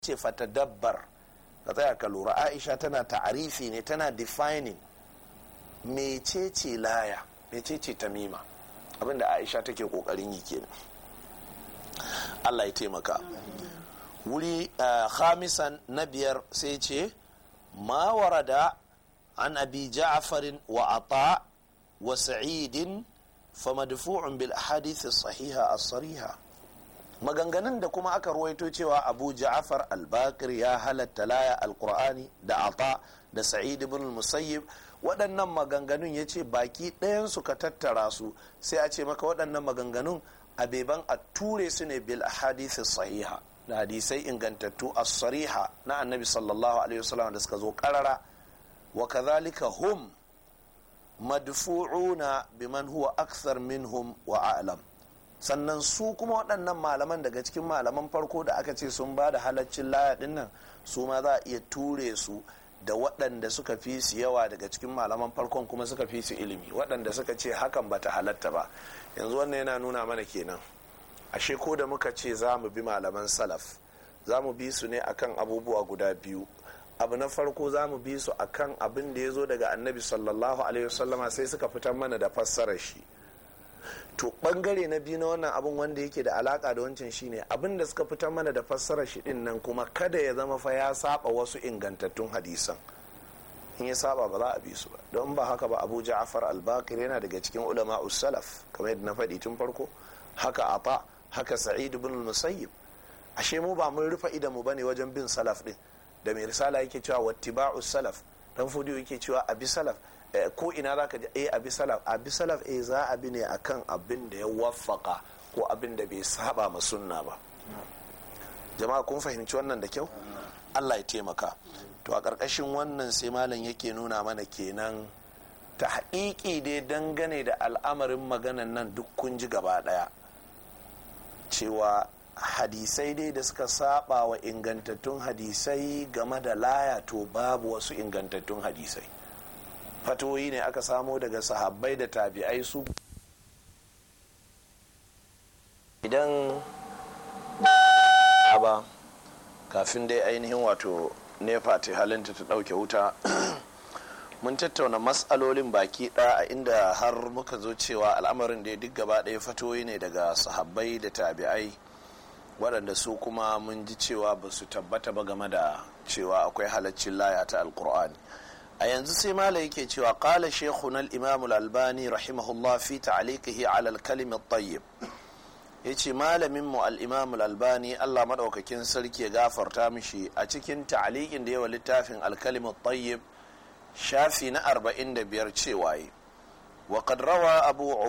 ce fatadabbar, ka tsaya ka lura. Aisha tana ta'arifi ne, tana defining mecece laya, mecece tamima, abinda Aisha take kokarin yi kenan. Allah ya taimaka. Wuri khamisan na biyar sai ce ma warada an abi ja'farin wa ata wa sa'idin fa madfu'un bil ahadith as-sahiha as-sariha. Maganganun da kuma aka ruwaito cewa Abu Ja'far al-Baqir ya halatta laya al-Qur'ani da Ata da Sa'id ibn al-Musayyib, waɗannan maganganun yace baki ɗayan su ka tattara su sai a ce maka waɗannan maganganun abeban a ture su ne bil ahadith as-sahiha, da hadisai ingantattu as-sariha na Annabi sallallahu alaihi wasallam da suka zo karara. Wa kadhalika hum madfu'una biman huwa akthar minhum wa a'lam. Sannan su kuma waɗannan malaman daga cikin malaman farko da aka ce sun ba da halaccin laya ɗin nan, su ma za a iya ture su da waɗanda suka fi su yawa daga cikin malaman farkon kuma suka fi su ilimi, waɗanda suka ce hakan bata halatta ba. Yanzu wannan yana nuna mana kenan ashe ko da muka ce za mu bi malaman salaf, za mu bi su ne akan abubuwa guda biyu. Abu na farko za mu bi su akan abin da ya zo daga Annabi sallallahu alaihi wasallama sai suka fitar mana da fassarar shi. To bangare na biyu na wannan abin wanda yake da alaka da wancan shine abin da suka fitar mana da fassarar shi din nan kuma kada ya zama fa ya saba wasu ingantattun hadisan. In ya saba ba za a bi su ba, don ba haka ba Abu Ja'far al-Baqir yana daga cikin ulama'us salaf kamar yadda na faɗi tun farko, haka Ata, haka Sa'id ibn al-Musayyib. Ashe mu ba mun rufe idan mu bane wajen bin salaf din, da mai risala yake cewa wattiba'us salaf, dan fudiyo yake cewa abi salaf. Ko ina za ka ji abi salaf za a bi ne akan abin da ya waffaka ko abin da bai saba ma sunna ba. Jama'a kun fahimci wannan da kyau? Allah ya taimaka. To a ƙarƙashin wannan sai malam yake nuna mana kenan ta haƙiƙi dai dangane da al'amarin maganan nan duk kun ji gaba ɗaya cewa hadisai dai da suka saba wa ingantattun hadisai game da laya to babu wasu ingantattun hadisai. Fatoyi ne aka samo daga sahabbai da tabi'ai su. Idan ba kafin dai ainihin wato nefa ta halinta ta ɗauke wuta mun tattauna matsalolin baki ɗaya a inda har muka zo cewa al'amarin da duk gaba ɗaya fatoyi ne daga sahabbai da tabi'ai waɗanda su kuma mun ji cewa ba su tabbata ba game da cewa akwai halaccin laya ta alkur'ani. A yanzu sai malai yake cewa qala shaykhuna al-imam al-albani rahimahullah fi ta'liqihi 'ala al-kalim at-tayyib, yace malamin mu al-imam al-albani Allah madaukakin sarki ya gafarta mishi a cikin ta'liqin da yawa littafin al-kalim at-tayyib shafi na 45 cewa wa qad rawa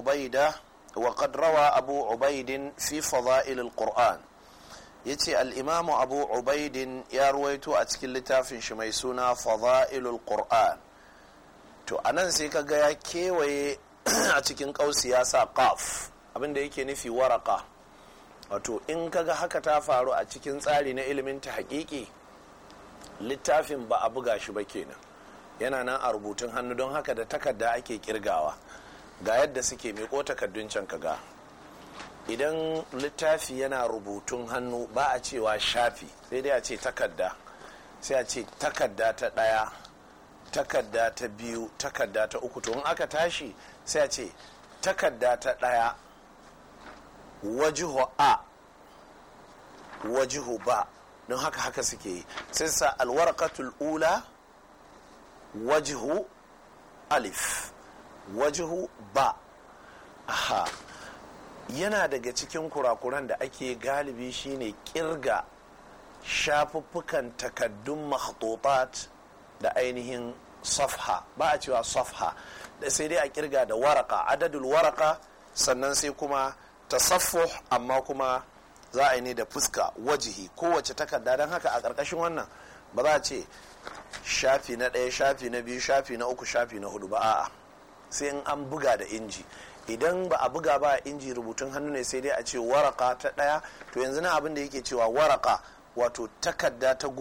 abu ubaid fi fada'il al-qur'an, yace al-imamu abu ubaidin ya ruwaito a cikin littafin shi mai suna fada'ilul qur'an. To anan sai kaga ya kewaye a cikin kausi ya sa qaf, abinda yake nufi waraka. Wato in kaga haka ta faru a cikin tsari na ilimin ta haƙiƙi, littafin ba a buga shi ba kenan, yana nan a rubutun hannu, don haka da takarda ake kirgawa. Ga yadda suke miƙo takardun can kaga, idan littafi yana rubutun hannu ba a cewa shafi, sai dai a ce takarda, sai a ce takarda ta ɗaya, takarda ta biyu, takarda ta uku. To in aka tashi sai a ce takarda ta ɗaya wajihu a, wajihu ba, don haka suke yi. sai sa alwarqatul ula wajihu alif, wajihu ba. Aha, yana daga cikin kurakuran da ake galibi shine kirga shafuffukan takaddun makhtutat da ainihin safha, ba a cewa safha, da sai dai a kirga da waraka, adadul waraka, sannan sai kuma tasaffuh, amma kuma za a yi ne da fuska, wajihi, kowace takarda. don haka a ƙarƙashin wannan ba za a ce shafi na ɗaya, shafi na biyu, shafi na uku, shafi na hudu ba, a'a sai in an buga da inji. Idan ba a buga ba a inji, rubutun hannu ne, sai dai a ce waraka ta ɗaya. To yanzu na abin da yake cewa waraka wato takarda ta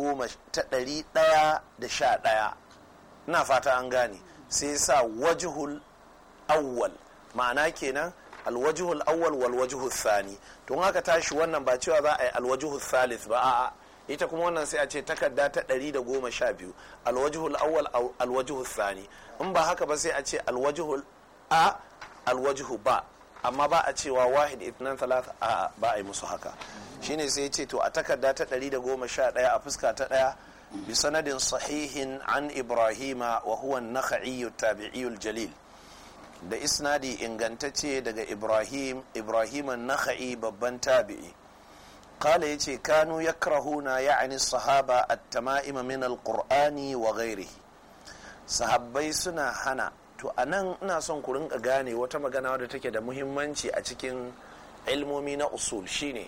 111, ina fata an gane. sai sa wajhul awwal, ma'ana kenan alwajhul awwal wal wajhul thani. to haka tashi wannan ba cewa za a yi alwajhul thalith ba, a'a ita kuma wannan sai a ce takarda ta 112 alwajhul awwal alwajhul thani. in ba haka ba sai a ce alwajhul a alwajhu ba, amma ba a cewa wahid ithnan thalatha a ba a yi musu haka. shine sai ya ce to a takarda ta 111 a fuska ta 1 bi sanadin sahihin an ibrahima wa huwa an-nakhai at-tabi'i al-jalil, da isnadi ingantacce daga ibrahim an-nakhai babban tabi'i. qala yace kanu yakrahuna ya'ni sahaba at-tama'im min al-qur'ani wa ghayrihi, sahabbai suna hana. to anan ina son ku rinka gane wata magana wadda take da muhimmanci a cikin ilmomi na usul, shine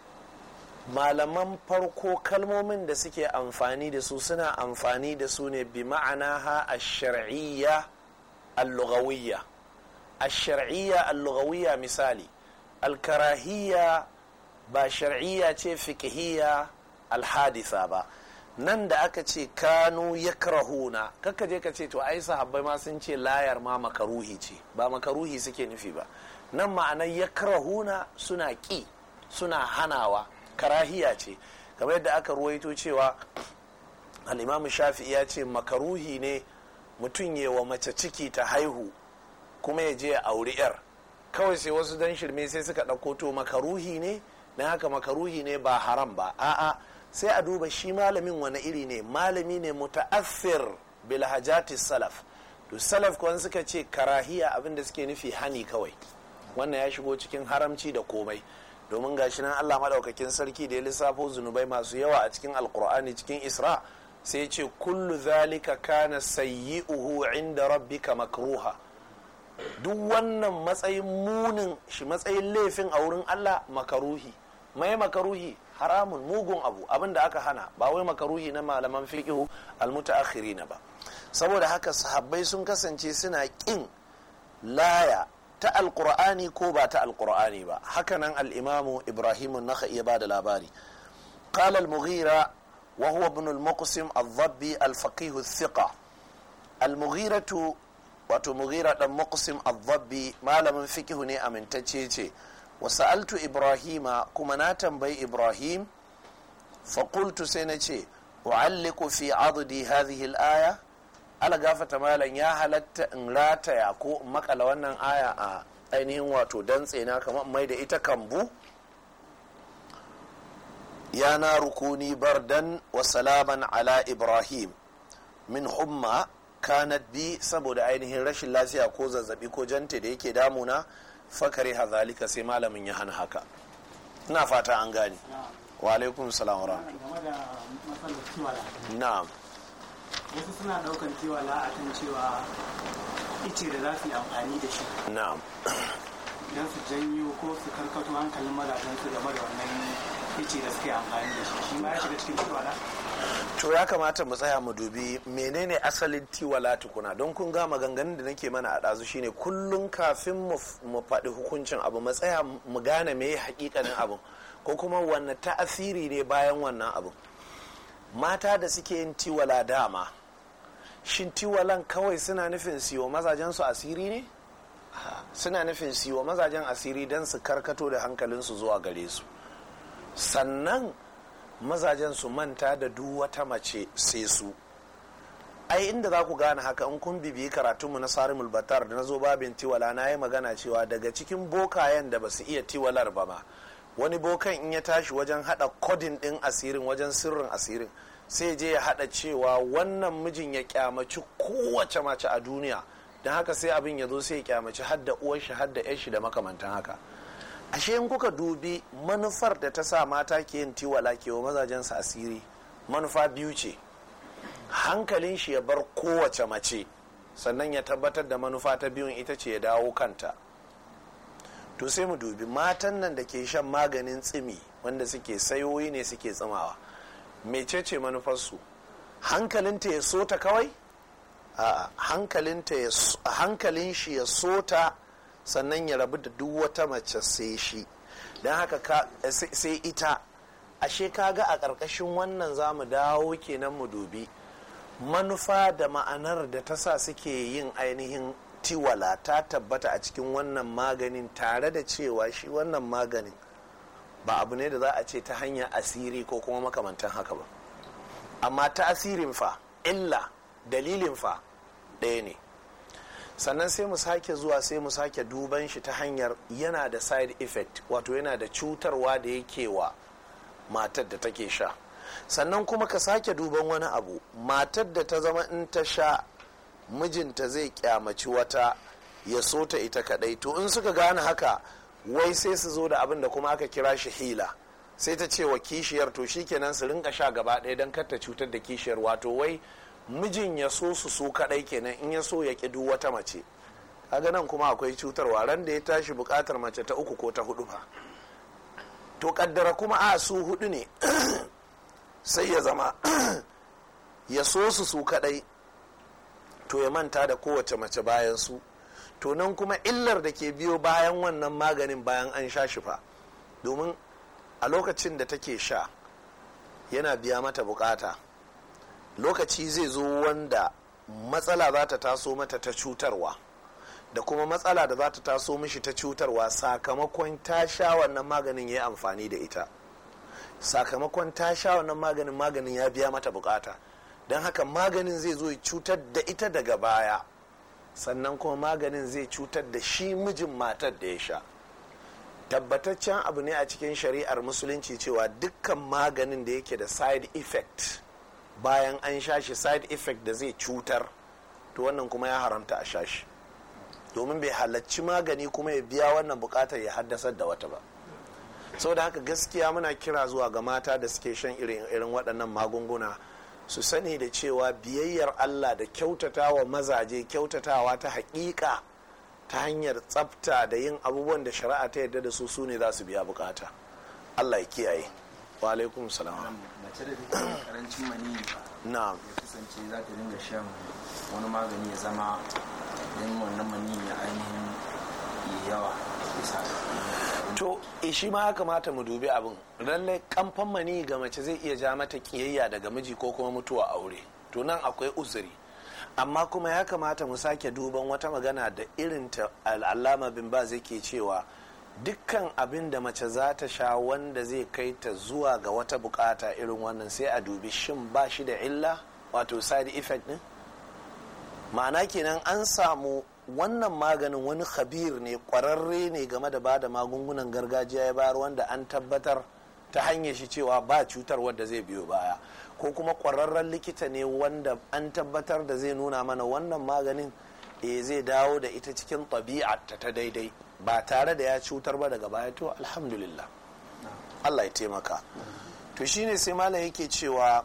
malaman farko kalmomin da suke amfani da su suna amfani da su ne bi ma'ana ha ash-shar'iyya al-lughawiyya. ash-shar'iyya al-lughawiyya misali al-karahiyya ba shar'iyya ce fiqhiyya al-haditha ba. nan da aka ce kanu yakrahuna, kakka je ka ce to ai sahabbai ma sun ce layar ma makaruhi ce, ba makaruhi suke nufi ba. nan ma'anar yakrahuna suna ki, suna hanawa, karahiya ce. kamar yadda aka ruwaito cewa al-imam shafi'i ya ce makaruhi ne mutum ya wa mace ciki ta haihu kuma ya je ya auri yar. kawai sai wasu dan shirme sai suka ɗauko to makaruhi ne, na haka makaruhi ne ba haram ba. a'a, sai a duba shi malamin wani iri ne. malami ne muta'affir bil hajati salaf. to salaf kuwan suka ce karahiya abinda suke nufi hani kawai, wannan ya shigo cikin haramci da komai. domin gashi nan Allah madaukakin sarki da ya lissafo zunubai masu yawa a cikin alkur'ani cikin isra sai ya ce kullu zalika kana sayyi'uhu inda rabbika makruha. duk wannan matsayin munin shi, matsayin laifin a wurin Allah makaruhi. mai makaruhi haramun, mugun abu, abinda aka hana, ba wai makaruhi na malaman fiqhu almutaakhirin ba. saboda haka sahabbai sun kasance suna kin laya ta alkur'ani ko ba ta alkur'ani ba. hakanan al-imamu ibrahim an-nakhai ya bada labari. qala al-mughira wa huwa ibn al-muqsim al-dhabbi al-faqih al-thiqa. al-mughiratu wato mughira dan muqsim al-dhabbi malamin fiqh ne amintacce ce. wa sa'altu ibrahima, kuma na tambayi ibrahim, fa qultu sai na ce u'alliqu fi 'addi hadhihi al-aya, ala gafata malam ya halatta in rataya ko in makala wannan aya a ainihin wato dantse na kamar mai da ita kambu. ya na rukuni bardan wa salaman ala ibrahim min humma kanat bi, saboda ainihin rashin lafiya ko zazzabi ko jante da yake damuna. fakare hazalika, sai malamin ya hana haka. ina fata an gane. wa alaikum salam wa na'am. wasu suna daukan tiwala a kan cewa ice da za su yi amfani da shi, na'am, don su janyo ko su karkato hankalin mazajensu game da wannan ice da suke amfani da shi. shi ma ya shiga cikin tiwala? to ya kamata mu tsaya mu dubi menene asalin tiwala tukuna, don kun ga maganganun da nake mana a ɗazu shine kullum kafin mu faɗi hukuncin abu mu tsaya mu gane me hakikanin abu, ko kuma wanne ta'asiri ne bayan wannan abu. mata da suke yin tiwala dama, shin tiwalan kawai suna nufin siyo mazajen su asiri ne? suna nufin siyo mazajen asiri don su karkato da hankalinsu zuwa gare su, sannan mazajen su manta da duk wata mace sai su. ai inda za ku gane haka in kun bibiyi karatunmu na sarimul batar da na zo babin tiwala, na yi magana cewa daga cikin bokayen da ba su iya tiwalar ba ma, wani bokan in ya tashi wajen hada kodin din asirin, wajen sirrin asirin, sai je ya hada cewa wannan mijin ya kyamaci kowace mace a duniya, don haka sai abin ya zo sai ya kyamaci hadda uwar shi hadda yar shi da makamantan haka. ashe in kuka dubi manufar da ta sa mata ke yin tiwala ke wa mazajensu asiri, manufa biyu ce. hankalin shi ya bar kowace mace, sannan ya tabbatar da manufa ta biyun ita ce ya dawo kanta. to sai mu dubi matan nan da ke shan maganin tsimi wanda suke sayoyi ne suke tsimawa, mecece manufarsu? hankalinta ya so ta kawai? a hankalin shi ya so ta, sannan ya rabu da duk wata mace sai shi, don haka sai ita. ashe kaga a ƙarƙashin wannan za mu dawo kenan mu dubi manufa da ma'anar da ta sa suke yin ainihin tiwala ta tabbata a cikin wannan maganin, tare da cewa shi wannan maganin ba abu ne da za a ce ta hanyar asiri ko kuma makamantan haka ba, amma tasirin fa, illa, dalilin fa ɗaya ne. Sannan sai mu sake zuwa sai mu sake duban shi ta hanyar yana da side effect, wato yana da cutarwa da yake wa matar da take sha. Sannan kuma ka sake duban wani abu, matar da ta zama in ta sha mijinta zai kyamaci wata ya so ta ita kadai, to in suka gane haka wai sai su zo da abin da kuma aka kira shi hila, sai ta ce wa kishiyar to shikenan su rinka sha gaba ɗaya don kar ta cutar da kishiyar, wato wai mijin ya so su kadai kenan, in ya so ya ƙi duk wata mace. Kaga nan kuma akwai cutarwa, ran da ya tashi buƙatar mace ta 3 ko ta 4 fa, to kaddara kuma a su 4 ne sai ya zama ya so su kadai, to ya manta da kowace mace bayan su. To nan kuma illar da ke biyo bayan wannan maganin bayan an sha shi fa, domin a lokacin da take sha yana biya mata bukata, lokaci zai zo wanda matsala za ta taso mata ta cutarwa, da kuma matsala da za ta taso mishi ta cutarwa sakamakon ta sha wannan maganin ya yi amfani da ita, sakamakon ta sha wannan maganin ya biya mata bukata, don haka maganin zai zo ya cutar da ita daga baya, sannan kuma maganin zai cutar da shi mijin matar da ya sha. Tabbataccen abu ne a cikin shari'ar musulunci cewa dukkan maganin da yake da side effect, bayan an sha shi side effect da zai cutar, to wannan kuma ya haramta a sha shi, domin bai halarci magani kuma ya biya wannan bukatar ya haddasar da wata ba. Saboda haka gaskiya muna kira zuwa ga mata da suke shan irin waɗannan magunguna su sani da cewa biyayyar Allah da kyautatawa mazaje, kyautatawa ta haƙiƙa ta hanyar tsafta da yin abubuwan da shari'a ta yarda da su ne za su biya bukata. Allah ya kiyaye. Wa alaikum salam. Mace da take karancin maniyyi ba, na'am, ya kasance za ta dinga shan wani magani ya zama don wannan maniyyi ya ainihin yawa bisa. to shi ma ya kamata mu dubi abin, lallai kamfan mani ga mace zai iya ja mata kiyayya daga miji ko kuma mutuwa aure, to nan akwai uzuri, amma kuma ya kamata mu sake duban wata magana da irin ta al'allama bin Baz yake cewa dukkan abin da mace za ta sha wanda zai kai ta zuwa ga wata bukata irin wannan sai a dubi shin ba shi da illa, wato side effect din. Ma'ana kenan an samu wannan maganin wani khabir ne, kwararre ne game da bada magungunan gargajiya ya bayar, wanda an tabbatar ta hanyar shi cewa ba cutar wadda zai biyo baya, ko kuma kwararren likita ne wanda an tabbatar da zai nuna mana wannan maganin zai dawo da ita cikin tabi'arta ta daidai ba tare da ya cutar ba daga baya, to alhamdulillah, Allah ya taimaka. To shine sai malam yake cewa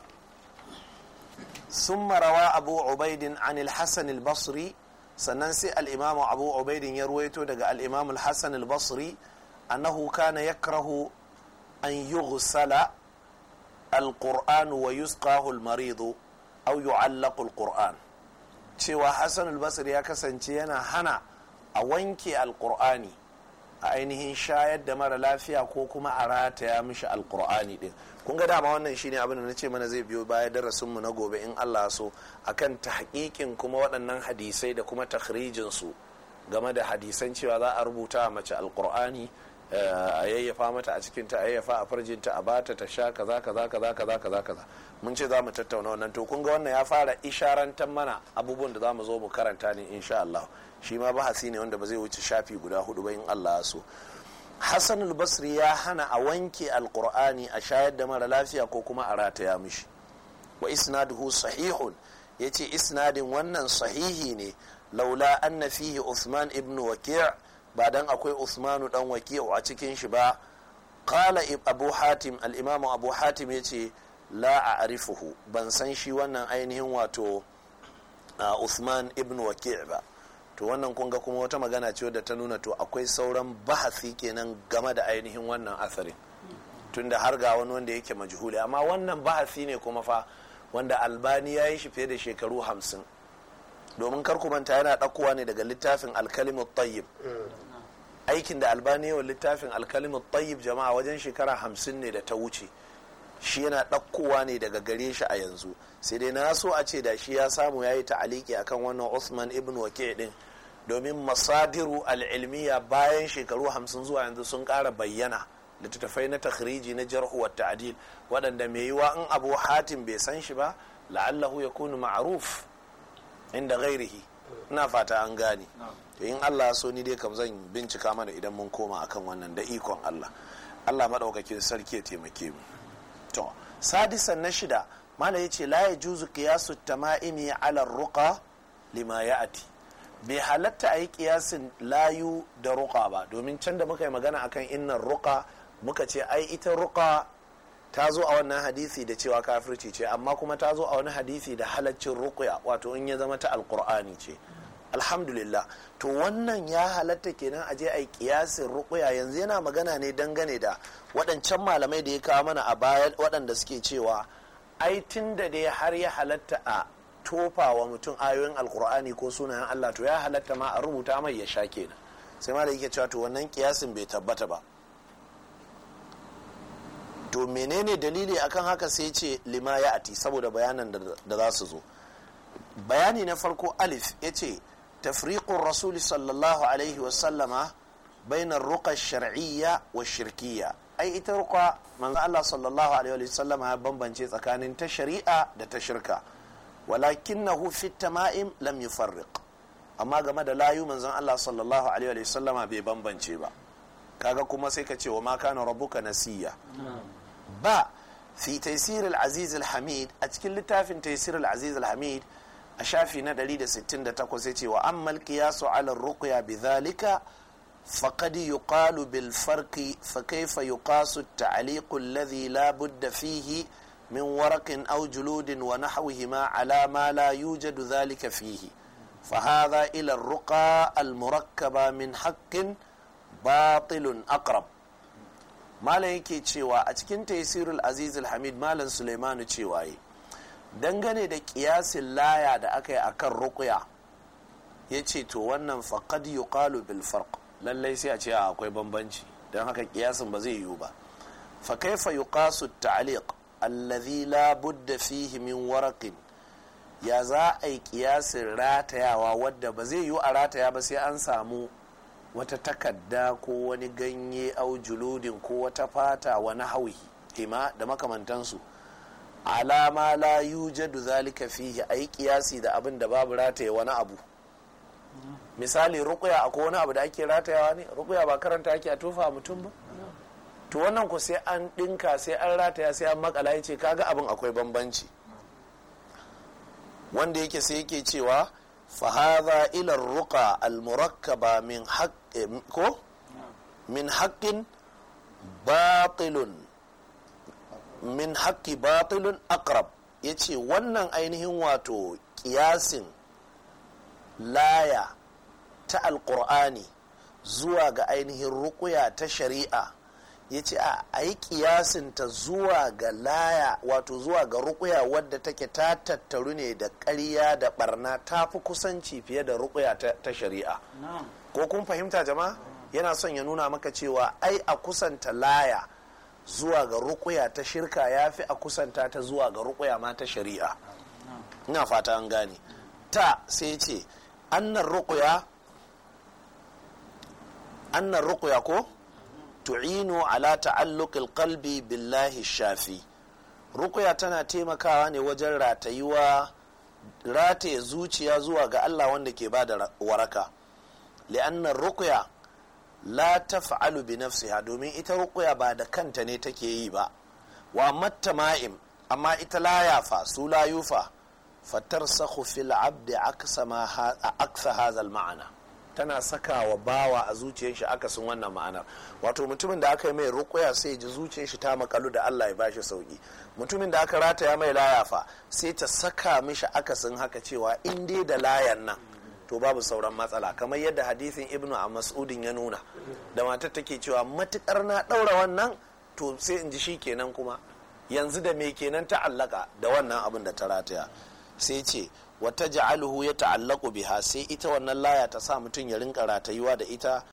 ثم روى أبو عبيد عن الحسن البصري، sannan sai al'imamu abu ubaidin ya ruwaito daga al'imamu hassan al-basri annahu kana yakrahu an yughsala al-qur'an wa yusqahu al-maridu aw yu'allaqu al-qur'an, cewa hassan al-basri ya kasance yana hana a wanke al-qur'ani, a ainihin shayar da mara lafiya ko kuma a rataya mishi al-qur'ani din. Kun ga dama wannan shine abin da nace mana zai biyo baya darasinmu na gobe in Allah so, akan tahqiqin kuma waɗannan hadisai da kuma takhrijin su game da hadisan cewa za a rubuta mace alqur'ani, a yayyafa mata a cikin ta, a yayyafa a farjinta, a bata ta sha kaza kaza kaza kaza kaza kaza. Mun ce za mu tattauna wannan, to kun ga wannan ya fara isharantar mana abubuwan da za mu zo mu karanta ne insha Allah. Shi ma bahasi ne wanda ba zai wuce shafi guda 4 ba in Allah so. Hassan al-Basri ya hana a wanke alkur'ani a shayar da mara lafiya ko kuma a rataya mishi. Wa isnaduhu sahihun, yace isnadin wannan sahihi ne, laula anna fihi Uthman ibn Waki', ba dan akwai Uthmanu dan Waki' a cikin shi ba. Qala Abu Hatim, al-Imam Abu Hatim yace la a'rifuhu, ban san shi wannan ainihin wato Uthman ibn Waki' ba. To wannan kunga kuma wata magana ce wadda ta nuna to akwai sauran bahasi kenan game da ainihin wannan asarin, tunda har ga wani wanda yake majhuli, amma wannan bahasi ne kuma fa wanda Albani ya yi shi fiye da shekaru 50, domin kar ku manta yana ɗaukowa ne daga littafin Al-Kalimut Tayyib. Aikin da Albani ya wa littafin Al-Kalimut Tayyib jama'a wajen shekara 50 ne da ta wuce, shi yana ɗaukowa ne daga gare shi a yanzu. Sai dai na so a ce da shi ya samu ya yi ta'aliki akan wannan Uthman ibn Waki' din, domin masadiru al'ilmiya bayan shekaru 50 zuwa yanzu sun ƙara bayyana littattafai na takhriji na jarhu wa ta'dil waɗanda mai yiwa in Abu Hatim bai san shi ba la'allahu yakunu ma'ruf inda ghairihi. ina fata an gane. to in Allah so ni dai kam zan bincika mana idan mun koma akan wannan da ikon Allah madaukakin sarki ya taimake mu. to sadisan na shida mala yace la yajuzu qiyasu tama'imi ala ruqa lima ya'ti. bai halatta a yi kiyasin layu da ruqa ba, domin can da muka yi magana akan innan ruqa muka ce ai ita ruqa ta zo a wannan hadisi da cewa kafirci ce, amma kuma ta zo a wani hadisi da halaccin ruqya, wato in ya zama ta alqur'ani ce. alhamdulillah. to wannan ya halatta kenan aje a yi kiyasin ruqya. yanzu yana magana ne dangane da waɗancan malamai da ya kawo mana a baya waɗanda suke cewa ai tun da dai har ya halatta a tofa wa mutum ayoyin alkur'ani ko sunayen Allah, to ya halatta ma a rubuta mai ya sha kenan. sai ma da yake cewa to wannan kiyasin bai tabbata ba. to menene dalili akan haka? sai ce lima ya ati, saboda bayanan da za su zo. bayani na farko alif ya ce tafriqur rasul sallallahu alaihi wasallama bainar ruqa shar'iyya wa shirkiyya. ai ita ruqa manzo Allah sallallahu alaihi wasallama ya bambance tsakanin ta shari'a da ta shirka. walakinahu fi tama'im lam yufarriq. amma game da layu manzon Allah sallallahu alaihi wasallama bai bambance ba. kaga kuma sai ka ce wa ma kana rabbuka nasiya. ba fi taysir al-aziz al-hamid, a cikin littafin taysir al-aziz al-hamid a shafi na 168 sai ce wa amma al-qiyasu ala ar-ruqya bidhalika faqad yuqalu bil farqi fa kayfa yuqasu at-ta'liq alladhi la budda fihi min waraqin aw juludin wa nahwihima ala ma la yujadu dhalika fihi fa hadha ila ar-ruqa al-murakkaba min haqqin batilun aqrab. malam yake cewa a cikin taysirul aziz al-hamid malam sulaimanu cewa yi dangane da kiyasin laya da aka yi akan ruqya, ya ce to wannan faqad yuqalu bil farq, lallai sai a ce akwai bambanci, don haka kiyasin ba zai yiwu ba. fa kaifa yuqasu at-ta'liq alladhi la budda fihi min waraqin, ya za a yi kiyasin ratayawa wadda ba zai yiwu a rataya ba sai an samu wata takarda ko wani ganye au juludin ko wata fata wani hauhi hima da makamantansu, alama la yujadu zalika fihi, ayi kiyasi da abin da babu rataye wani abu. misali ruqya, akwai wani abu da ake ratayawa ne? ruqya ba karanta ake a tofa mutum ba? to wannan ku sai an dinka, sai an rataya, sai an makala. yace kaga abin akwai bambanci, wanda yake sai yake cewa فهذا إلى الرقى المركبة من حق باطل من حق باطل أقرب. yace wannan ainihin wato kiyasin laya ta alkur'ani zuwa ga ainihin ruqya ta shari'a, yace a yi kiyasin ta zuwa ga laya, wato zuwa ga ruqya wadda take ta tattaru ne da ƙarya da barna, ta fi kusanci fiye da ruqya ta shari'a. ko kun fahimta jama'a? yana son ya nuna maka cewa ai a kusanta laya zuwa ga ruqya ta shirka ya fi a kusanta ta zuwa ga ruqya ma ta shari'a. ina fata an gane. ta sai ce annan ruqya ko tu'inu ala ta'alluqil qalbi billahi shafi. ruqya tana taimakawa ne wajen rataye zuciya zuwa ga Allah wanda ke bada waraka. li'anna ruqya la taf'alu bi nafsiha, domin ita ruqya ba da kanta ne take yi ba. wa mattama'im, amma ita la yafa su la yufa fatarsakhu fil abdi aksa hadha al ma'ana, tana saka wa bawa a zuciyar shi akasin wannan ma'anar. wato mutumin da aka yi mai ruqya sai ji zuciyar shi ta makalu da Allah ya bashi sauki. mutumin da aka rataya mai layafa sai ta saka mishi akasin haka, cewa in dai da layan nan to babu sauran matsala, kamar yadda hadisin ibnu mas'udin ya nuna, da matar take cewa matukar na daura wannan to sai in ji shi kenan, kuma yanzu da me kenan ta allaka da wannan abin da ta rataya. sai ce wata ja'aluhu ya ta'allaku biha, sai ita wannan laya ta sa mutum ya rinka ratayuwa da ita